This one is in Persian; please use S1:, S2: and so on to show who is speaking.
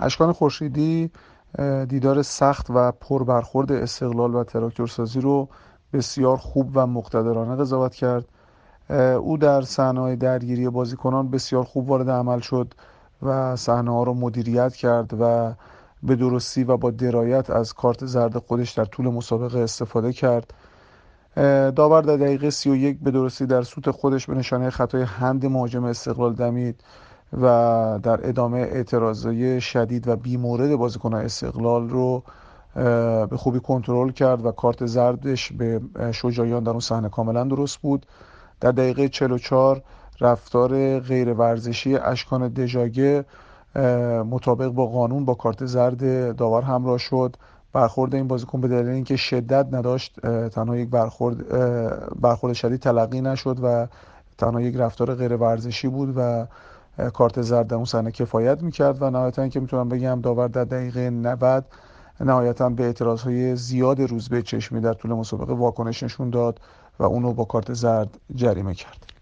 S1: اشکان خورشیدی دیدار سخت و پربرخورد استقلال و تراکتورسازی رو بسیار خوب و مقتدرانه قضاوت کرد. او در صحنه‌های درگیری بازیکنان بسیار خوب وارد عمل شد و صحنه‌ها رو مدیریت کرد و به درستی و با درایت از کارت زرد خودش در طول مسابقه استفاده کرد. داور در دقیقه 31 به درستی در سوت خودش به نشانه خطای هند مهاجم استقلال دمید و در ادامه اعتراضای شدید و بیمورد بازیکنان استقلال رو به خوبی کنترل کرد و کارت زردش به شجاعیان در اون صحنه کاملا درست بود. در دقیقه 44 رفتار غیر ورزشی اشکان دژاگه مطابق با قانون با کارت زرد داور همراه شد. برخورد این بازیکن به دلیل اینکه شدت نداشت تنها یک برخورد شدید تلقی نشد و تنها یک رفتار غیر ورزشی بود و کارت زرد در اون صحنه کفایت میکرد و نهایتا که میتونم بگم داور در دقیقه 90 نهایتا به اعتراضهای زیاد روزبه چشمی در طول مسابقه واکنش نشون داد و اونو با کارت زرد جریمه کرد.